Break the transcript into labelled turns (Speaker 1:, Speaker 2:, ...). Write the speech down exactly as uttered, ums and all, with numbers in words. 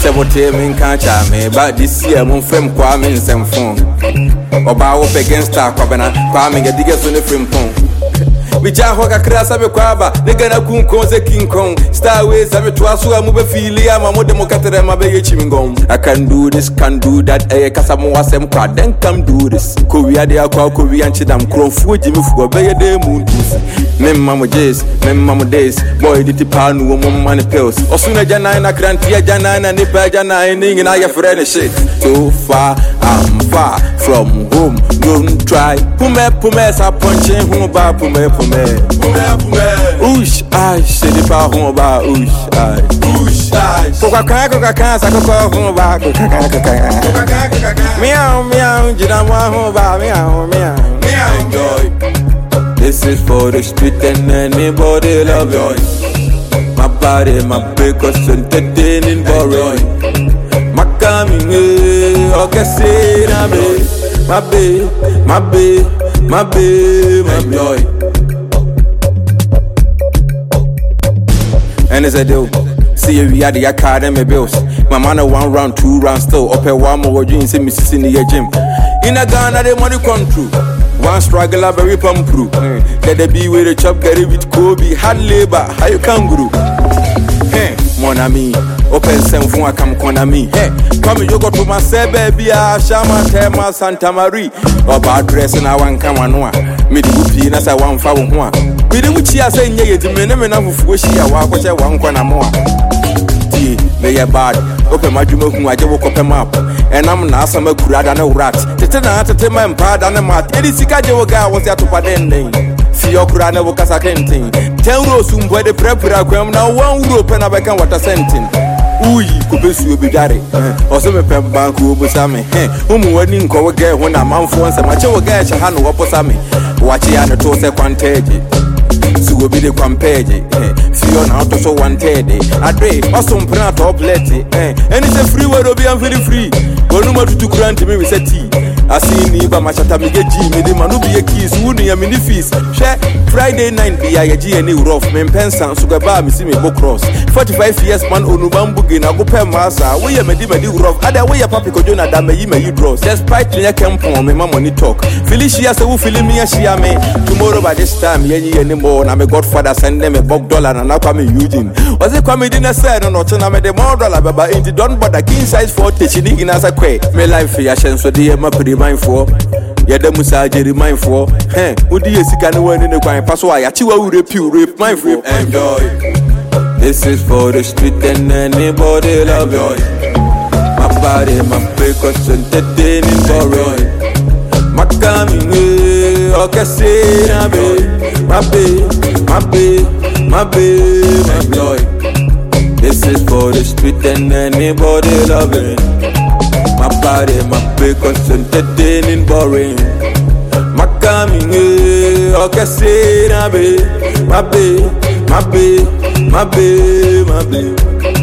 Speaker 1: Seventy men can't charm me, but this year won't frame Kwame in some phone. Or bow up against our covenant, Kwame get diggers on the frame phone. We just hook a crass of a quaba, they get a coon cause a king kong. Starways, I'm a twasu, I'm a filia, I'm a democrat, I'm a baby chewing gum. I can do this, can do that, a Casamoa Sam quad, then come do this. Korea, they are called Korean Chidam, Crow, Fuji, for a bay day moon. Mem Mamma Days, Mem Mamma Days, boy, did the pan woman money pills. Or sooner Janina, Grantia Janina, and Nipa Janina, and I have read shit. So far, I'm far from home. Don't try. Pume, Pume, I punching home about Pume, Pume. Oosh, I said if I home about Oosh, I. Oosh, I. Coca Coca Coca Coca Coca home about Coca Coca. Meow, meow, Jidama home about meow, meow. Meow, joy. This is for the street and anybody love it. My body, my breakfast, entertaining, boring. My coming, okay, say, my babe, my babe, my babe, my joy. And as I do, see if we had the academy bills. My man, one round, two rounds still, up at one more dreams in Mississippi gym. In a Ghana, the money come true. One struggle, a very pump through. Let the be with a chop, get it with Kobe, hard labor, how you kangaroo. Hey, mon ami, open some phone, come corner me. Hey, come you go to my say, baby, I shama, Tema, Santa Marie. Or bad dress and I want come on one. Me the whoopie, and as I want for one. Me the witchy, I say, yeah, the men of wish I walk with a one corner more. May a bad, open my dream, I just woke up a map. And I'm not some crowd and a rat. The tenor to tell my pad and a mat. Eddie Sikajo guy was there to Padending. See your crana work as a tenting. Ten rows soon by the prepper, now one rope and I become what a sentence. Ooh, Kubisu be daddy. Also, a pen bank who was a me. Whom wedding go again when I'm on for some macho guy, a hand of Sami. Watch it and a toast a quantity. So will be the quampage. Fiona out of so one teddy. A day, also pranat or plenty. And it's a free word of being very free. But no matter to grant me with a tea. I see Niba Machata Migeji, made him and be a keys, wooden a mini feast. Share Friday night be a G and rough, men pensan, Sugaba, Missimi Book Cross. Forty-five years man on Ubambugin, a Gopa Massa, we are Medima rough, other way a papico Jonah Dame, you may you draw. Despite me, I come from my money talk. Felicia, so feeling me as she am. Tomorrow by this time, Yenny anymore, and I'm a godfather, send them a bog dollar and now come in Eugene. Was it coming in a side or not? And I made a more dollar, but in the don't but a king size for teaching in as a quay. My life, fashion, so dear, my pretty mindful. Yet the Musaji mindful. Hey, would you see anyone in the crime? Pass why I will rape you, rape mindful. Enjoy. This is for the street and anybody love it. My body, my breakfast, entertaining, boring. My coming, okay, say, my babe, my babe, my babe, my babe, my joy. This is for the street and anybody love it. My body, my breakfast, entertaining, boring. My coming, okay, say, my babe, my babe, my babe, my babe, my babe.